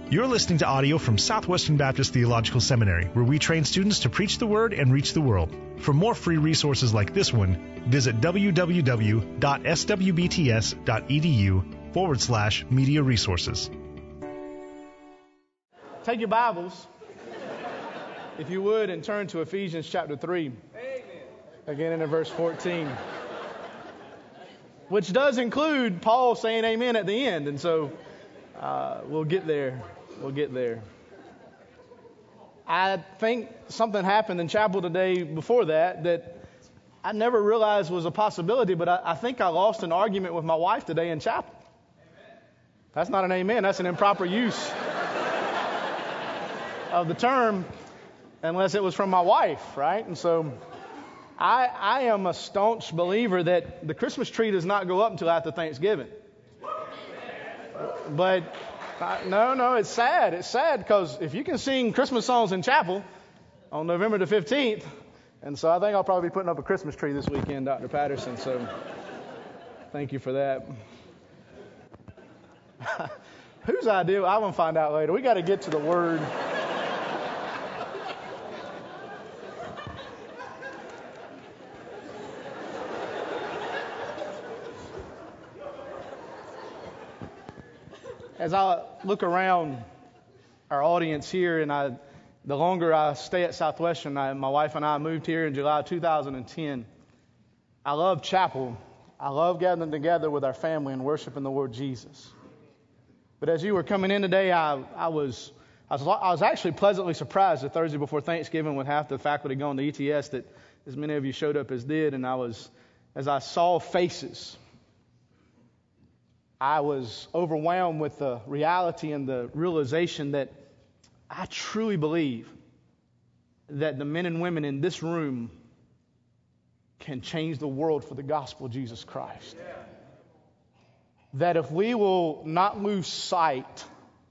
You're listening to audio from Southwestern Baptist Theological Seminary, where we train students to preach the Word and reach the world. For more free resources like this one, visit www.swbts.edu/media resources. Take your Bibles, if you would, and turn to Ephesians chapter 3. Again in verse 14. Which does include Paul saying amen at the end. And so we'll get there. We'll get there. I think something happened in chapel today before that I never realized was a possibility, but I think I lost an argument with my wife today in chapel. That's not an amen. That's an improper use of the term, unless it was from my wife, right? And so I am a staunch believer that the Christmas tree does not go up until after Thanksgiving. But no, it's sad. It's sad because if you can sing Christmas songs in chapel on November the 15th, and so I think I'll probably be putting up a Christmas tree this weekend, Dr. Patterson. So thank you for that. Whose idea? I will find out later. We got to get to the Word. As I look around our audience here, and the longer I stay at Southwestern, my wife and I moved here in July 2010. I love chapel. I love gathering together with our family and worshiping the Lord Jesus. But as you were coming in today, I was actually pleasantly surprised that Thursday before Thanksgiving, with half the faculty going to ETS, that as many of you showed up as did, and as I saw faces, I was overwhelmed with the reality and the realization that I truly believe that the men and women in this room can change the world for the gospel of Jesus Christ. Yeah. That if we will not lose sight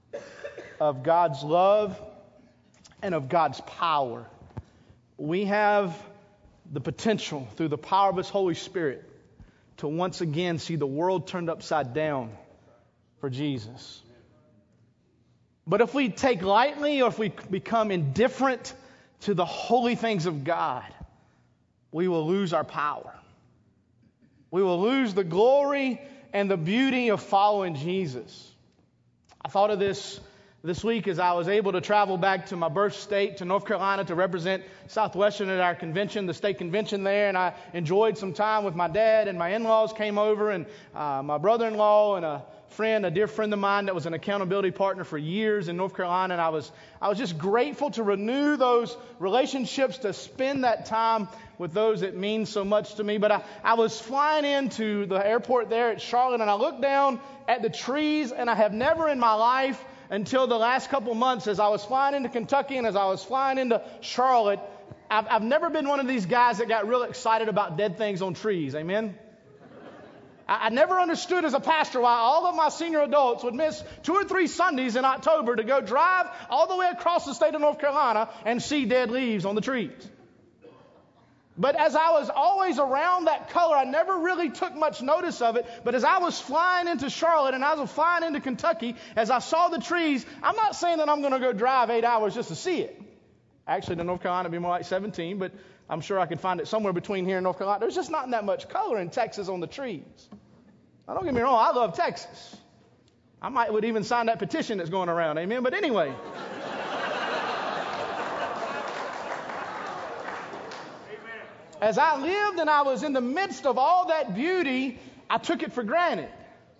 of God's love and of God's power, we have the potential through the power of His Holy Spirit to once again see the world turned upside down for Jesus. But if we take lightly or if we become indifferent to the holy things of God, we will lose our power. We will lose the glory and the beauty of following Jesus. I thought of this week as I was able to travel back to my birth state, to North Carolina, to represent Southwestern at our convention, the state convention there, and I enjoyed some time with my dad, and my in-laws came over, and my brother-in-law and a dear friend of mine that was an accountability partner for years in North Carolina, and I was just grateful to renew those relationships, to spend that time with those that mean so much to me. But I was flying into the airport there at Charlotte, and I looked down at the trees, and I have never in my life, until the last couple months, as I was flying into Kentucky and as I was flying into Charlotte, I've never been one of these guys that got real excited about dead things on trees. Amen? I never understood as a pastor why all of my senior adults would miss 2 or 3 Sundays in October to go drive all the way across the state of North Carolina and see dead leaves on the trees. But as I was always around that color, I never really took much notice of it. But as I was flying into Charlotte and I was flying into Kentucky, as I saw the trees, I'm not saying that I'm going to go drive 8 hours just to see it. Actually, to North Carolina, it'd be more like 17, but I'm sure I could find it somewhere between here and North Carolina. There's just not that much color in Texas on the trees. Now, don't get me wrong, I love Texas. I would even sign that petition that's going around, amen? But anyway. As I lived and I was in the midst of all that beauty, I took it for granted.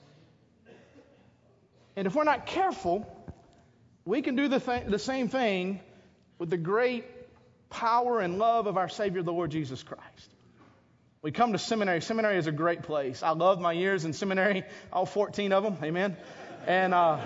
And if we're not careful, we can do the same thing with the great power and love of our Savior, the Lord Jesus Christ. We come to seminary. Seminary is a great place. I love my years in seminary, all 14 of them, amen. And I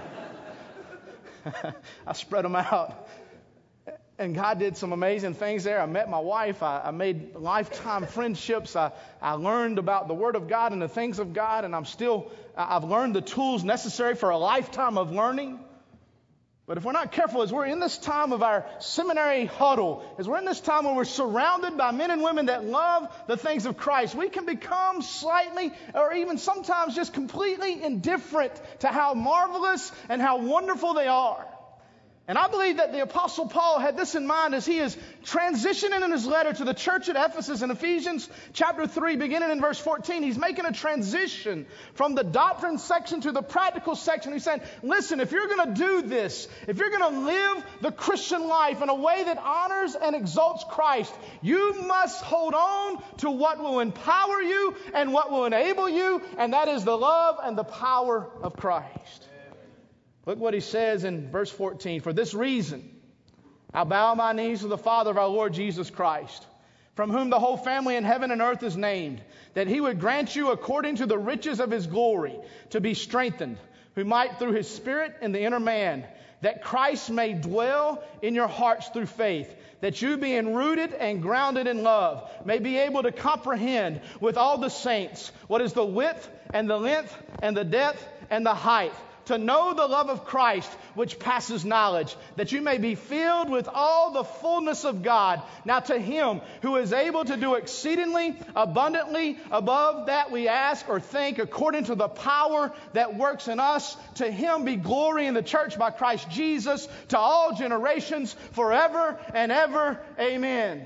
spread them out. And God did some amazing things there. I met my wife. I made lifetime friendships. I learned about the Word of God and the things of God. And I've learned the tools necessary for a lifetime of learning. But if we're not careful, as we're in this time of our seminary huddle, as we're in this time where we're surrounded by men and women that love the things of Christ, we can become slightly or even sometimes just completely indifferent to how marvelous and how wonderful they are. And I believe that the Apostle Paul had this in mind as he is transitioning in his letter to the church at Ephesus in Ephesians chapter 3, beginning in verse 14. He's making a transition from the doctrine section to the practical section. He's saying, listen, if you're going to do this, if you're going to live the Christian life in a way that honors and exalts Christ, you must hold on to what will empower you and what will enable you, and that is the love and the power of Christ. Look what he says in verse 14. For this reason, I bow my knees to the Father of our Lord Jesus Christ, from whom the whole family in heaven and earth is named, that he would grant you according to the riches of his glory to be strengthened, who might through his Spirit in the inner man, that Christ may dwell in your hearts through faith, that you being rooted and grounded in love may be able to comprehend with all the saints what is the width and the length and the depth and the height, to know the love of Christ, which passes knowledge, that you may be filled with all the fullness of God. Now to him who is able to do exceedingly abundantly above that we ask or think, according to the power that works in us, to him be glory in the church by Christ Jesus to all generations forever and ever. Amen.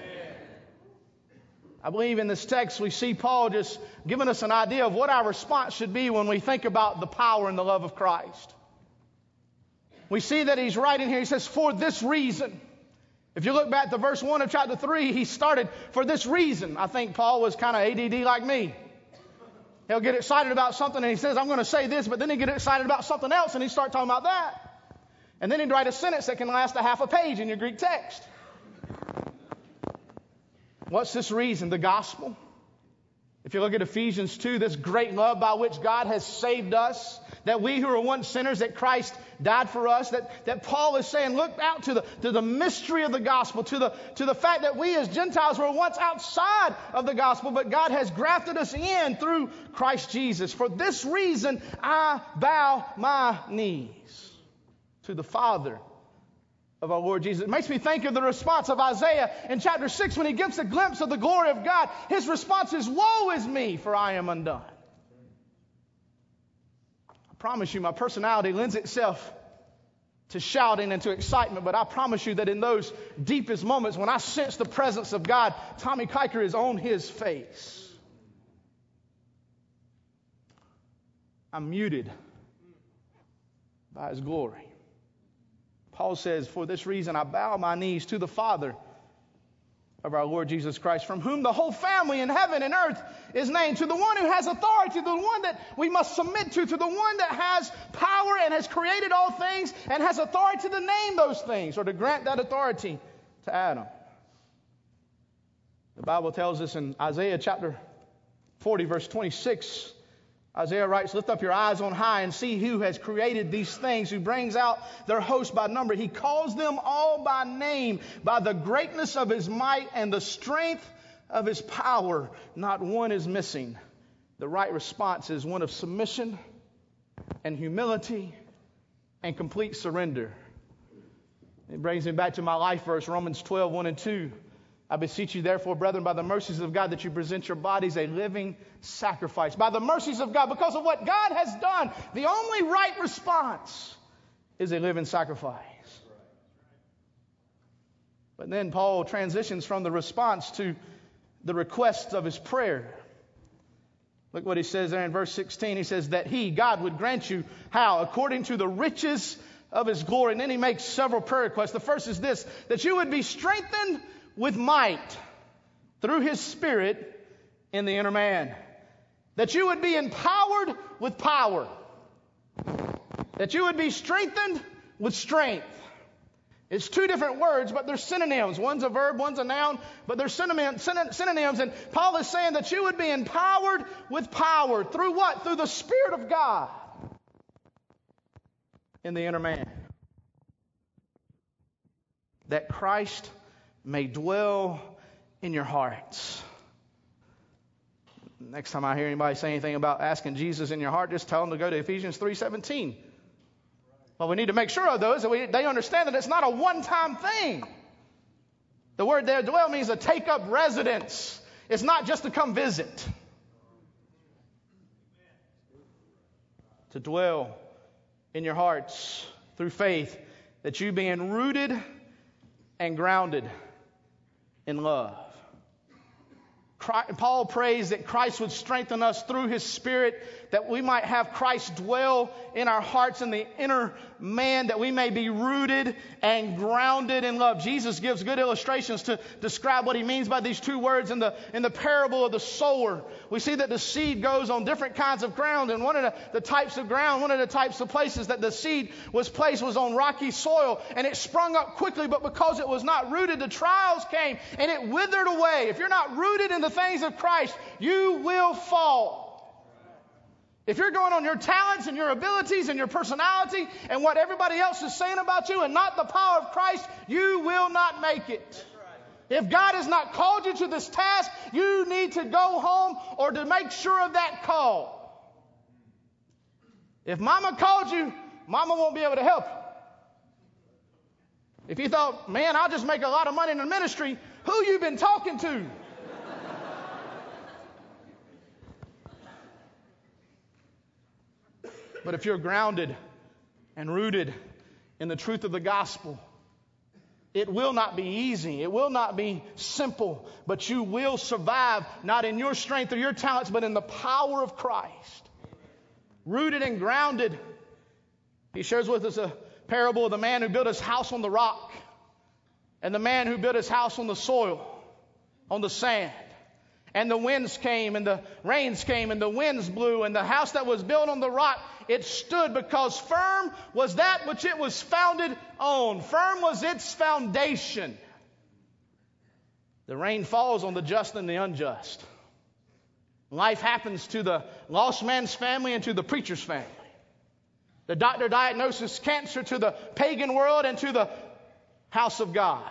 I believe in this text we see Paul just giving us an idea of what our response should be when we think about the power and the love of Christ. We see that he's writing here, he says, for this reason. If you look back to verse 1 of chapter 3, he started, for this reason. I think Paul was kind of ADD like me. He'll get excited about something and he says, I'm going to say this, but then he'll get excited about something else and he starts talking about that. And then he'd write a sentence that can last a half a page in your Greek text. What's this reason? The gospel. If you look at Ephesians 2, this great love by which God has saved us, that we who were once sinners, that Christ died for us, that Paul is saying, look out to the mystery of the gospel, to the fact that we as Gentiles were once outside of the gospel, but God has grafted us in through Christ Jesus. For this reason, I bow my knees to the Father of our Lord Jesus. It makes me think of the response of Isaiah in chapter 6 when he gets a glimpse of the glory of God. His response is, woe is me, for I am undone. I promise you, my personality lends itself to shouting and to excitement, but I promise you that in those deepest moments when I sense the presence of God, Tommy Kiker is on his face. I'm muted by his glory. Paul says, for this reason I bow my knees to the Father of our Lord Jesus Christ, from whom the whole family in heaven and earth is named, to the one who has authority, to the one that we must submit to the one that has power and has created all things and has authority to name those things or to grant that authority to Adam. The Bible tells us in Isaiah chapter 40, verse 26, Isaiah writes, lift up your eyes on high and see who has created these things, who brings out their host by number. He calls them all by name, by the greatness of his might and the strength of his power. Not one is missing. The right response is one of submission and humility and complete surrender. It brings me back to my life verse, Romans 12, 1 and 2. I beseech you, therefore, brethren, by the mercies of God, that you present your bodies a living sacrifice. By the mercies of God, because of what God has done, the only right response is a living sacrifice. But then Paul transitions from the response to the requests of his prayer. Look what he says there in verse 16. He says that he, God, would grant you, how? According to the riches of his glory. And then he makes several prayer requests. The first is this, that you would be strengthened with might through his Spirit in the inner man. That you would be empowered with power. That you would be strengthened with strength. It's two different words, but they're synonyms. One's a verb, one's a noun, but they're synonyms. And Paul is saying that you would be empowered with power. Through what? Through the Spirit of God in the inner man. That Christ may dwell in your hearts. Next time I hear anybody say anything about asking Jesus in your heart, just tell them to go to Ephesians 3:17. Well, we need to make sure of those, that they understand that it's not a one-time thing. The word there, dwell, means to take up residence. It's not just to come visit. To dwell in your hearts through faith that you being rooted and grounded in love. Paul prays that Christ would strengthen us through His Spirit, that we might have Christ dwell in our hearts in the inner man, that we may be rooted and grounded in love. Jesus gives good illustrations to describe what He means by these two words in the parable of the sower. We see that the seed goes on different kinds of ground, and one of the types of ground, one of the types of places that the seed was placed was on rocky soil, and it sprung up quickly, but because it was not rooted, the trials came and it withered away. If you're not rooted in the things of Christ, you will fall. If you're going on your talents and your abilities and your personality and what everybody else is saying about you and not the power of Christ, you will not make it. If God has not called you to this task, you need to go home or to make sure of that call. If Mama called you, Mama won't be able to help you. If you thought, man, I'll just make a lot of money in the ministry, who you been talking to? But if you're grounded and rooted in the truth of the gospel, it will not be easy. It will not be simple, but you will survive, not in your strength or your talents, but in the power of Christ. Rooted and grounded. He shares with us a parable of the man who built his house on the rock and the man who built his house on the soil, on the sand. And the winds came and the rains came and the winds blew, and the house that was built on the rock, it stood because firm was that which it was founded on. Firm was its foundation. The rain falls on the just and the unjust. Life happens to the lost man's family and to the preacher's family. The doctor diagnoses cancer to the pagan world and to the house of God.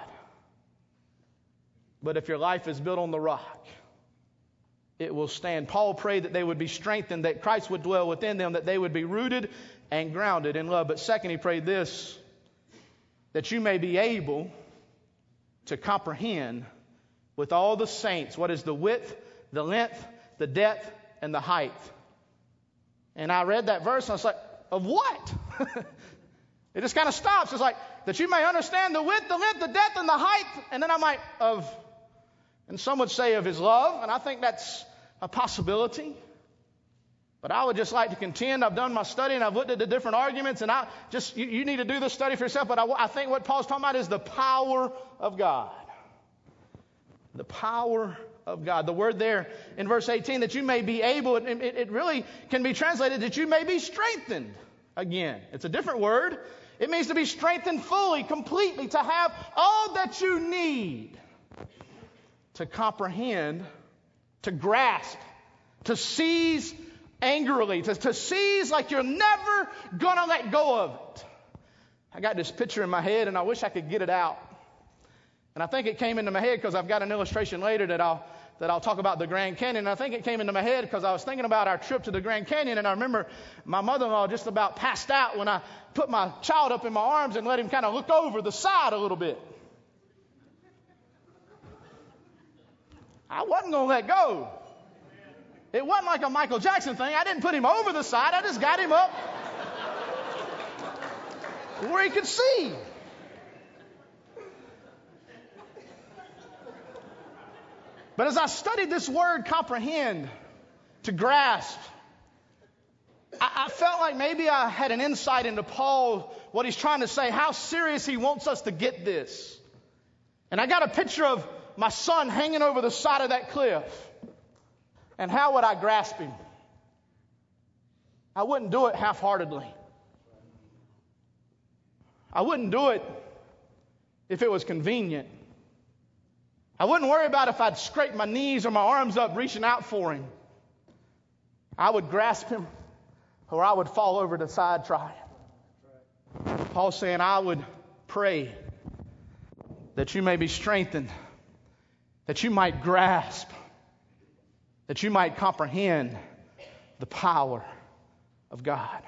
But if your life is built on the rock, it will stand. Paul prayed that they would be strengthened, that Christ would dwell within them, that they would be rooted and grounded in love. But second, he prayed this, that you may be able to comprehend with all the saints what is the width, the length, the depth, and the height. And I read that verse and I was like, of what? It just kind of stops. It's like, that you may understand the width, the length, the depth, and the height. And then I'm like, and some would say of His love, and I think that's a possibility. But I would just like to contend, I've done my study and I've looked at the different arguments, and you need to do this study for yourself, but I think what Paul's talking about is the power of God. The power of God. The word there in verse 18, that you may be able, it really can be translated that you may be strengthened again. It's a different word. It means to be strengthened fully, completely, to have all that you need to comprehend, to grasp, to seize angrily, to seize like you're never going to let go of it. I got this picture in my head and I wish I could get it out. And I think it came into my head because I've got an illustration later that I'll talk about the Grand Canyon. And I think it came into my head because I was thinking about our trip to the Grand Canyon, and I remember my mother-in-law just about passed out when I put my child up in my arms and let him kind of look over the side a little bit. I wasn't going to let go. It wasn't like a Michael Jackson thing. I didn't put him over the side. I just got him up where he could see. But as I studied this word, comprehend, to grasp, I felt like maybe I had an insight into Paul, what he's trying to say, how serious he wants us to get this. And I got a picture of my son hanging over the side of that cliff. And how would I grasp him? I wouldn't do it half-heartedly. I wouldn't do it if it was convenient. I wouldn't worry about if I'd scrape my knees or my arms up reaching out for him. I would grasp him or I would fall over the side trying. Paul's saying, I would pray that you may be strengthened, that you might grasp, that you might comprehend the power of God.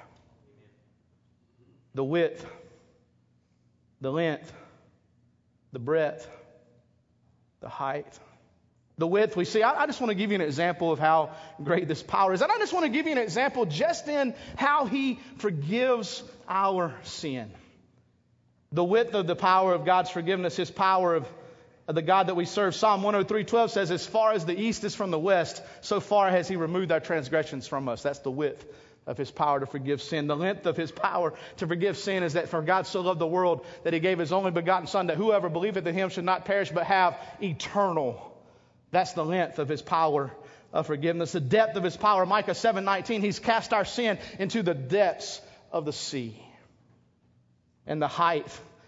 The width, the length, the breadth, the height. The width, we see, I just want to give you an example of how great this power is. And I just want to give you an example just in how He forgives our sin. the width of the power of God's forgiveness, His power of the God that we serve. Psalm 103:12 says, as far as the east is from the west, so far has He removed our transgressions from us. That's the width of His power to forgive sin. The length of His power to forgive sin is that for God so loved the world that He gave His only begotten Son, that whoever believeth in Him should not perish but have eternal. That's the length of His power of forgiveness. The depth of His power. Micah 7:19, He's cast our sin into the depths of the sea. And the height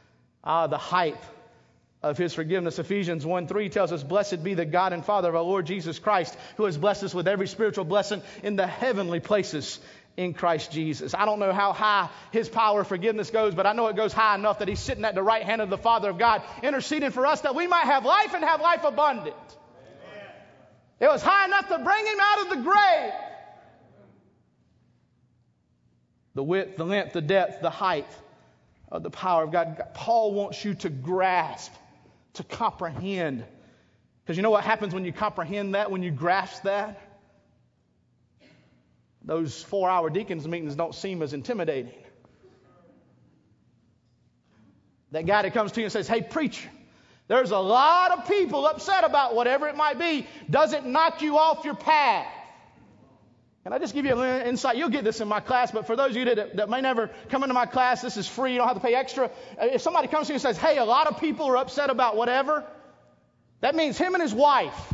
of His forgiveness. Ephesians 1:3 tells us, blessed be the God and Father of our Lord Jesus Christ, who has blessed us with every spiritual blessing in the heavenly places in Christ Jesus. I don't know how high His power of forgiveness goes, but I know it goes high enough that He's sitting at the right hand of the Father of God, interceding for us that we might have life and have life abundant. Amen. It was high enough to bring Him out of the grave. The width, the length, the depth, the height of the power of God. Paul wants you to grasp, to comprehend. Because you know what happens when you comprehend that, when you grasp that? Those 4-hour deacons meetings don't seem as intimidating. That guy that comes to you and says, hey, preacher, there's a lot of people upset about whatever it might be. Does it knock you off your path? Can I just give you a little insight? You'll get this in my class, but for those of you that may never come into my class, this is free. You don't have to pay extra. If somebody comes to you and says, hey, a lot of people are upset about whatever, that means him and his wife.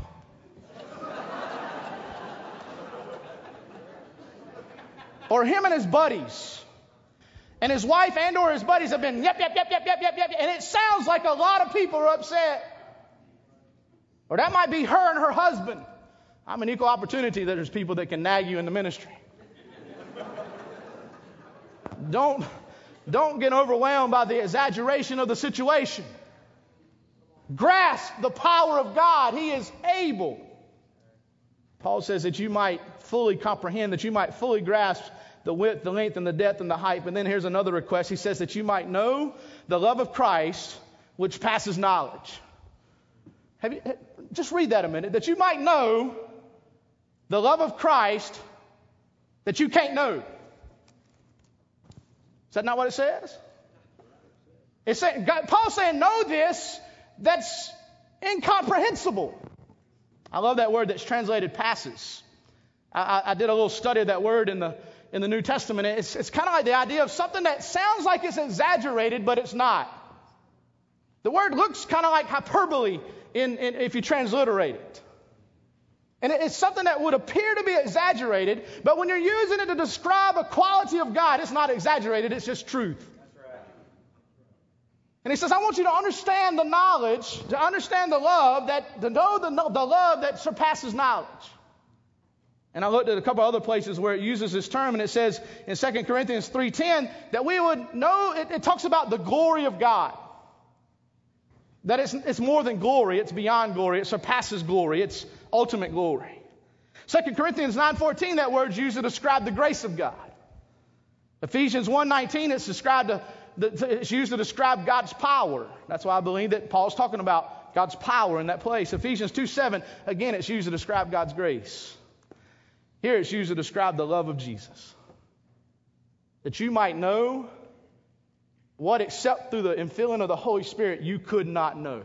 Or him and his buddies. And his wife and or his buddies have been yep. And it sounds like a lot of people are upset. Or that might be her and her husband. I'm an equal opportunity that there's people that can nag you in the ministry. Don't get overwhelmed by the exaggeration of the situation. Grasp the power of God. He is able. Paul says that you might fully comprehend, that you might fully grasp the width, the length, and the depth, and the height. But then here's another request. He says that you might know the love of Christ, which passes knowledge. Just read that a minute. That you might know the love of Christ that you can't know. Is that not what it says? It's saying, Paul's saying, know this that's incomprehensible. I love that word that's translated passes. I did a little study of that word in the New Testament. It's kind of like the idea of something that sounds like it's exaggerated, but it's not. The word looks kind of like hyperbole if you transliterate it. And it's something that would appear to be exaggerated, but when you're using it to describe a quality of God, it's not exaggerated, it's just truth. That's right. And he says, I want you to understand the knowledge, to understand the love, to know the love that surpasses knowledge. And I looked at a couple other places where it uses this term, and it says in 2 Corinthians 3:10 that we would know, it talks about the glory of God. That it's more than glory, it's beyond glory, it surpasses glory, it's ultimate glory. 2 Corinthians 9:14, that word's used to describe the grace of God. Ephesians 1:19, it's used to describe God's power. That's why I believe that Paul's talking about God's power in that place. Ephesians 2:7, again, it's used to describe God's grace. Here it's used to describe the love of Jesus. That you might know what, except through the infilling of the Holy Spirit, you could not know.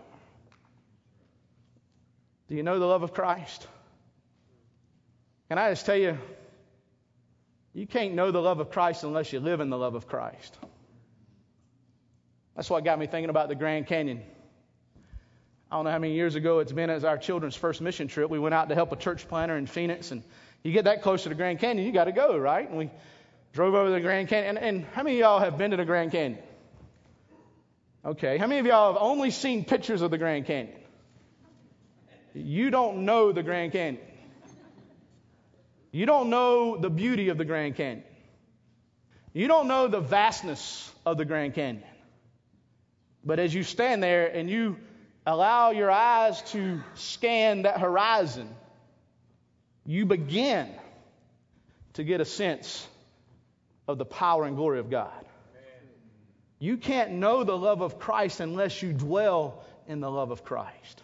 Do you know the love of Christ? Can I just tell you, you can't know the love of Christ unless you live in the love of Christ. That's what got me thinking about the Grand Canyon. I don't know how many years ago it's been as our children's first mission trip. We went out to help a church planter in Phoenix, and you get that close to the Grand Canyon, you got to go, right? And we drove over the Grand Canyon. And how many of y'all have been to the Grand Canyon? Okay. How many of y'all have only seen pictures of the Grand Canyon? You don't know the Grand Canyon. You don't know the beauty of the Grand Canyon. You don't know the vastness of the Grand Canyon. But as you stand there and you allow your eyes to scan that horizon, you begin to get a sense of the power and glory of God. You can't know the love of Christ unless you dwell in the love of Christ.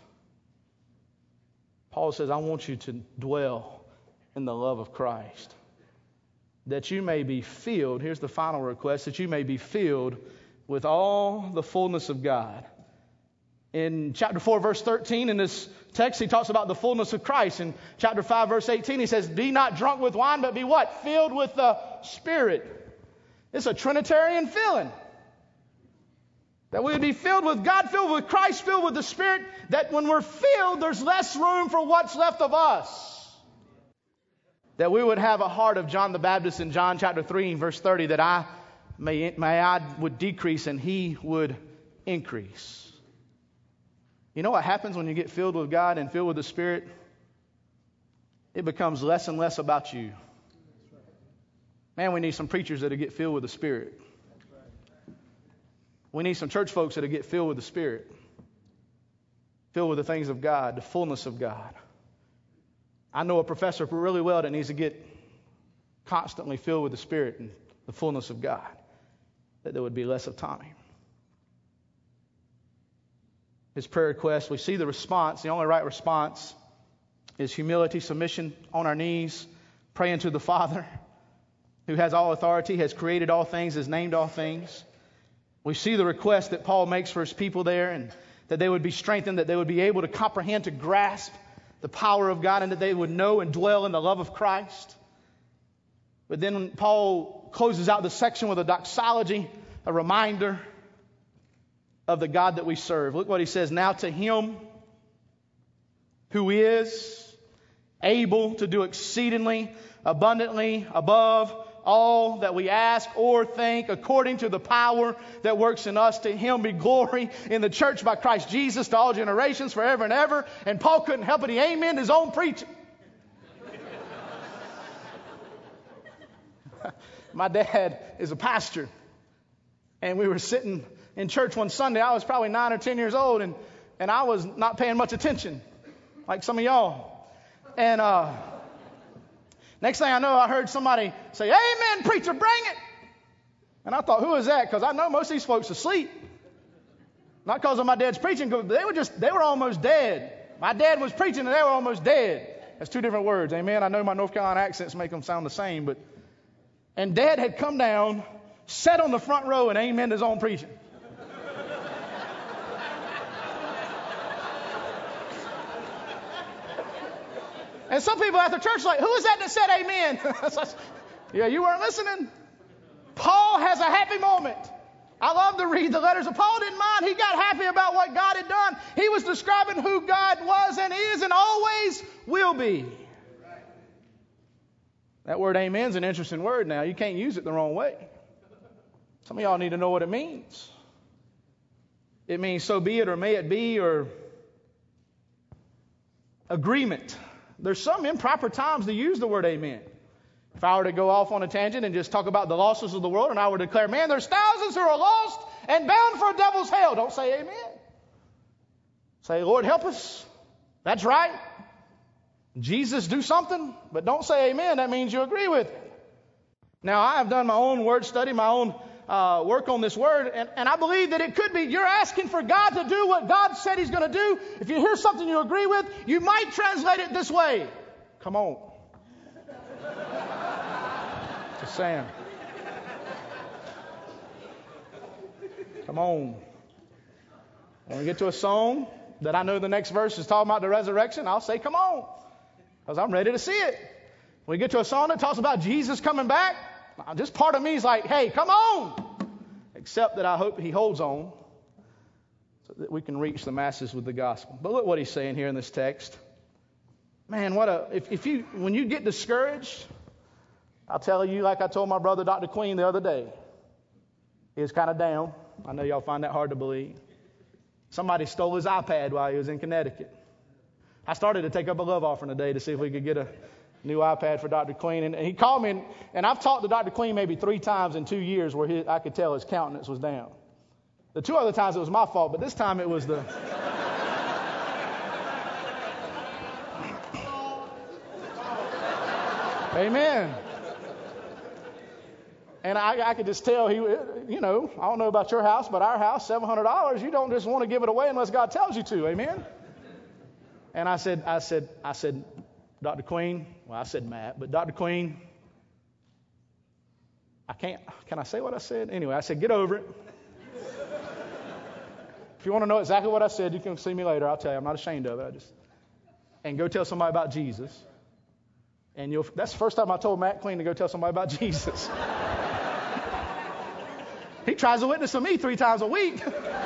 Paul says, I want you to dwell in the love of Christ, that you may be filled, here's the final request, that you may be filled with all the fullness of God. In chapter 4, verse 13, in this text, he talks about the fullness of Christ. In chapter 5, verse 18, he says, be not drunk with wine, but be what? Filled with the Spirit. It's a Trinitarian feeling. That we would be filled with God, filled with Christ, filled with the Spirit. That when we're filled, there's less room for what's left of us. That we would have a heart of John the Baptist in John chapter 3, verse 30, that I would decrease and he would increase. You know what happens when you get filled with God and filled with the Spirit? It becomes less and less about you. Man, we need some preachers that get filled with the Spirit. We need some church folks that get filled with the Spirit. Filled with the things of God, the fullness of God. I know a professor really well that needs to get constantly filled with the Spirit and the fullness of God. That there would be less of Tommy. His prayer request, we see the response. The only right response is humility, submission on our knees, praying to the Father who has all authority, has created all things, has named all things. We see the request that Paul makes for his people there, and that they would be strengthened, that they would be able to comprehend, to grasp the power of God, and that they would know and dwell in the love of Christ. But then Paul closes out the section with a doxology, a reminder of the God that we serve. Look what he says. Now to him who is able to do exceedingly abundantly above all that we ask or think, according to the power that works in us, to him be glory in the church by Christ Jesus to all generations forever and ever. And Paul couldn't help it. He amened his own preaching. My dad is a pastor, and we were sitting in church one Sunday. I was probably 9 or 10 years old, and I was not paying much attention, like some of y'all. And next thing I know, I heard somebody say, "Amen, preacher, bring it." And I thought, who is that? Because I know most of these folks asleep. Not because of my dad's preaching, because they were almost dead. My dad was preaching, and they were almost dead. That's two different words, amen. I know my North Carolina accents make them sound the same, and Dad had come down, sat on the front row, and amened his own preaching. And some people at the church are like, who is that said amen? Yeah, you weren't listening. Paul has a happy moment. I love to read the letters of Paul. Didn't mind. He got happy about what God had done. He was describing who God was and is and always will be. That word amen is an interesting word now. You can't use it the wrong way. Some of y'all need to know what it means. It means so be it, or may it be, or agreement. There's some improper times to use the word amen. If I were to go off on a tangent and just talk about the losses of the world, and I were to declare, man, there's thousands who are lost and bound for a devil's hell. Don't say amen. Say, Lord, help us. That's right. Jesus, do something. But don't say amen. That means you agree with it. Now, I have done my own word study, my own work on this word, and I believe that it could be you're asking for God to do what God said He's going to do. If you hear something you agree with, you might translate it this way. Come on. Just saying. Come on. When we get to a song that I know the next verse is talking about the resurrection, I'll say, come on, because I'm ready to see it. When we get to a song that talks about Jesus coming back, just part of me is like, hey, come on. Except that I hope he holds on so that we can reach the masses with the gospel. But look what he's saying here in this text. Man, when you get discouraged, I'll tell you, like I told my brother Dr. Queen the other day, he was kind of down. I know y'all find that hard to believe. Somebody stole his iPad while he was in Connecticut. I started to take up a love offering today to see if we could get a new iPad for Dr. Queen. And he called me, and I've talked to Dr. Queen maybe 3 times in 2 years where I could tell his countenance was down. The 2 other times it was my fault, but this time it was the... Amen. And I could just tell I don't know about your house, but our house, $700, you don't just want to give it away unless God tells you to. Amen. And I said, Dr. Queen, well, I said Matt, but Dr. Queen, can I say what I said? Anyway, I said, get over it. If you want to know exactly what I said, you can see me later. I'll tell you. I'm not ashamed of it. And go tell somebody about Jesus. And that's the first time I told Matt Clean to go tell somebody about Jesus. He tries to witness to me 3 times a week.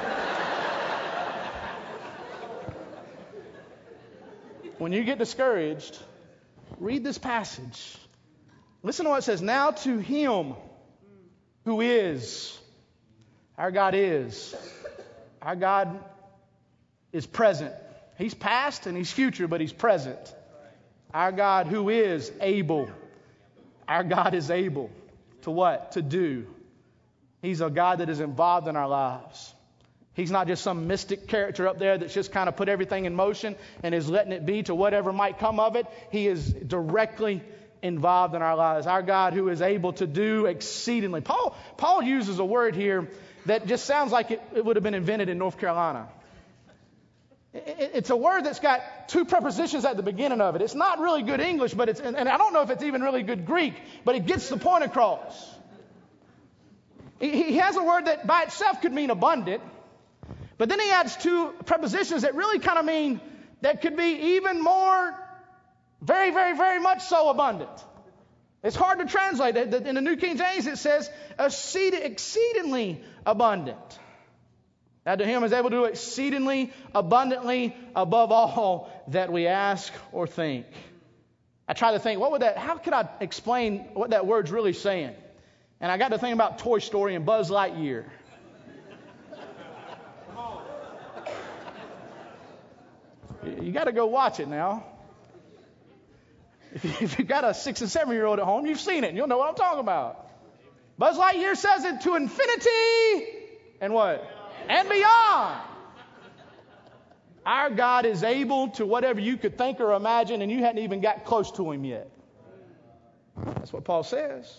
When you get discouraged, read this passage. Listen to what it says. Now to him who is, our God is. Our God is present. He's past and he's future, but he's present. Our God who is able. Our God is able to what? To do. He's a God that is involved in our lives. He's not just some mystic character up there that's just kind of put everything in motion and is letting it be to whatever might come of it. He is directly involved in our lives. Our God who is able to do exceedingly. Paul uses a word here that just sounds like it would have been invented in North Carolina. It's a word that's got 2 prepositions at the beginning of it. It's not really good English, but and I don't know if it's even really good Greek, but it gets the point across. He has a word that by itself could mean abundant, but then he adds 2 prepositions that really kind of mean that could be even more, very, very, very much so abundant. It's hard to translate. In the New King James it says exceedingly abundant. Now to him is able to do exceedingly abundantly above all that we ask or think. I try to think, how could I explain what that word's really saying? And I got to think about Toy Story and Buzz Lightyear. You got to go watch it now. If you've got a 6 and 7-year-old at home, you've seen it and you'll know what I'm talking about. Buzz Lightyear says it to infinity and what? And beyond. Our God is able to whatever you could think or imagine, and you hadn't even got close to him yet. That's what Paul says.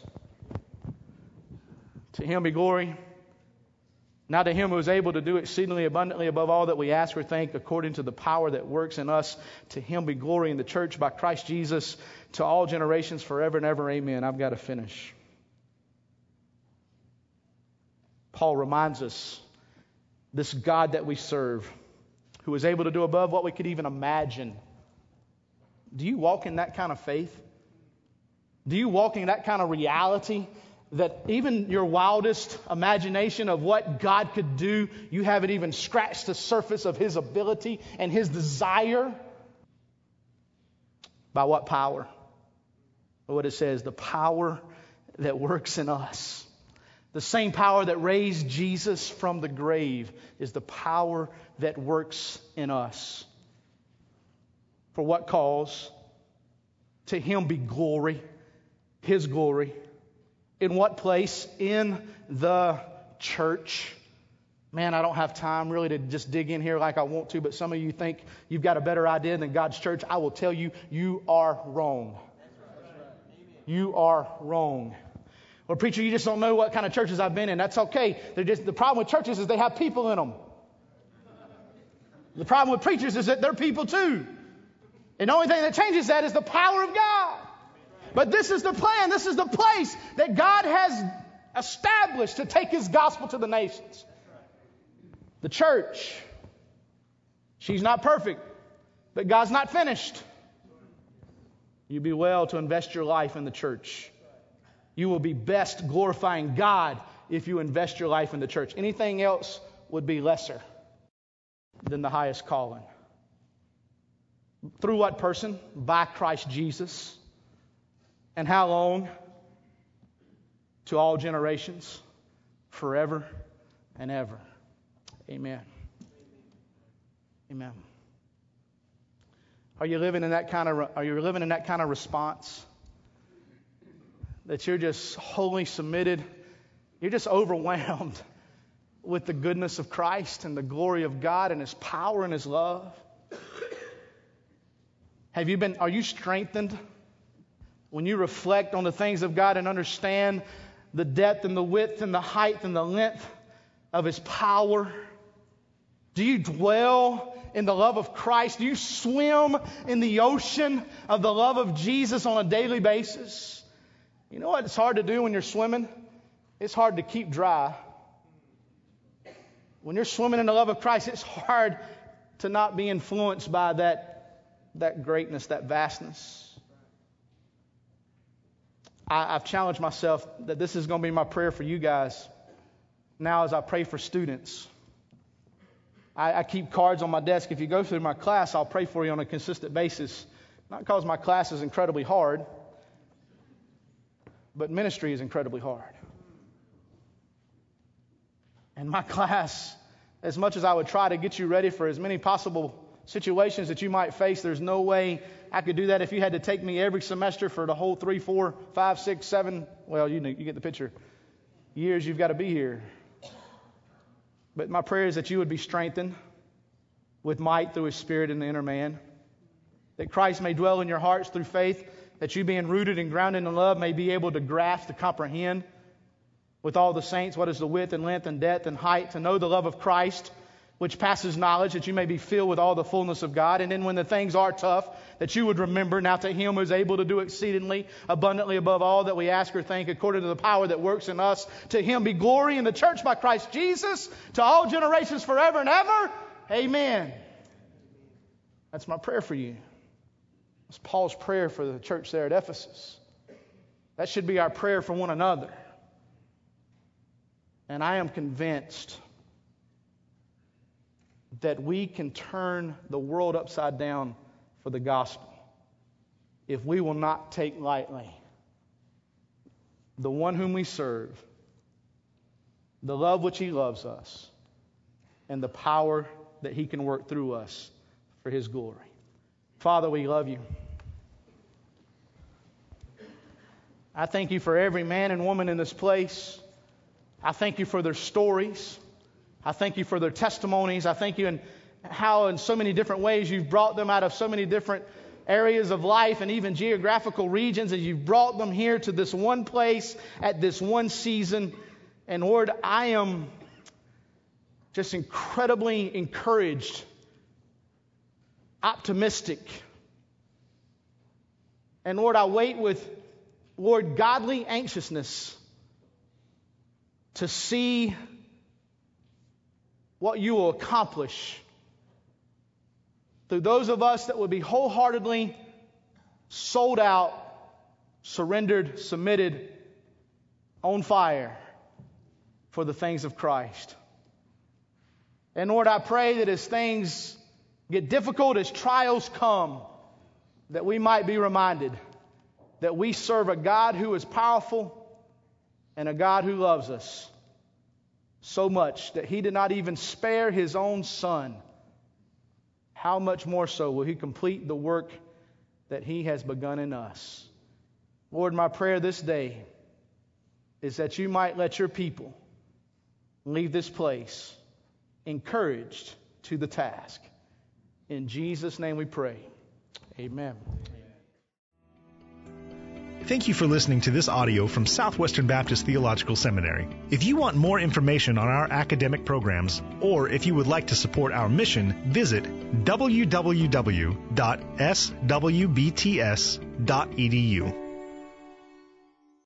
To him be glory. Now to him who is able to do exceedingly abundantly above all that we ask or think, according to the power that works in us, to him be glory in the church by Christ Jesus to all generations forever and ever. Amen. I've got to finish. Paul reminds us, this God that we serve, who is able to do above what we could even imagine. Do you walk in that kind of faith? Do you walk in that kind of reality? That even your wildest imagination of what God could do, you haven't even scratched the surface of his ability and his desire. By what power? What it says, the power that works in us. The same power that raised Jesus from the grave is the power that works in us. For what cause? To him be glory, his glory. In what place? In the church. Man, I don't have time really to just dig in here like I want to, but some of you think you've got a better idea than God's church. I will tell you, you are wrong. You are wrong. Well, preacher, you just don't know what kind of churches I've been in. That's okay. The problem with churches is they have people in them. The problem with preachers is that they're people too. And the only thing that changes that is the power of God. But this is the plan. This is the place that God has established to take his gospel to the nations. The church. She's not perfect, but God's not finished. You be well to invest your life in the church. You will be best glorifying God if you invest your life in the church. Anything else would be lesser than the highest calling. Through what person? By Christ Jesus. And how long? To all generations, forever and ever. Amen. Amen. Are you living in that kind of response? That you're just wholly submitted, you're just overwhelmed with the goodness of Christ and the glory of God and his power and his love? Are you strengthened when you reflect on the things of God and understand the depth and the width and the height and the length of his power? Do you dwell in the love of Christ? Do you swim in the ocean of the love of Jesus on a daily basis? You know what it's hard to do when you're swimming? It's hard to keep dry When you're swimming in the love of Christ, it's hard to not be influenced by that greatness, that vastness. I've challenged myself that this is going to be my prayer for you guys now as I pray for students. I keep cards on my desk. If you go through my class, I'll pray for you on a consistent basis. Not because my class is incredibly hard, but ministry is incredibly hard. And my class, as much as I would try to get you ready for as many possible situations that you might face, there's no way I could do that if you had to take me every semester for the whole 3, 4, 5, 6, 7, well, you get the picture, years you've got to be here. But my prayer is that you would be strengthened with might through His Spirit in the inner man, that Christ may dwell in your hearts through faith, that you being rooted and grounded in love may be able to grasp, to comprehend with all the saints what is the width and length and depth and height, to know the love of Christ, which passes knowledge, that you may be filled with all the fullness of God. And then when the things are tough, that you would remember, now to Him who is able to do exceedingly abundantly above all that we ask or think, according to the power that works in us. To Him be glory in the church by Christ Jesus, to all generations forever and ever. Amen. That's my prayer for you. That's Paul's prayer for the church there at Ephesus. That should be our prayer for one another. And I am convinced that we can turn the world upside down for the gospel if we will not take lightly the one whom we serve, the love which He loves us, and the power that He can work through us for His glory. Father, we love You. I thank You for every man and woman in this place. I thank You for their stories. I thank You for their testimonies. I thank You in how in so many different ways You've brought them out of so many different areas of life and even geographical regions, and You've brought them here to this one place at this one season. And Lord, I am just incredibly encouraged, optimistic. And Lord, I wait with, Lord, godly anxiousness to see what You will accomplish through those of us that would be wholeheartedly sold out, surrendered, submitted, on fire for the things of Christ. And Lord, I pray that as things get difficult, as trials come, that we might be reminded that we serve a God who is powerful and a God who loves us so much that He did not even spare His own Son. How much more so will He complete the work that He has begun in us? Lord, my prayer this day is that You might let Your people leave this place encouraged to the task. In Jesus' name we pray. Amen. Thank you for listening to this audio from Southwestern Baptist Theological Seminary. If you want more information on our academic programs, or if you would like to support our mission, visit www.swbts.edu.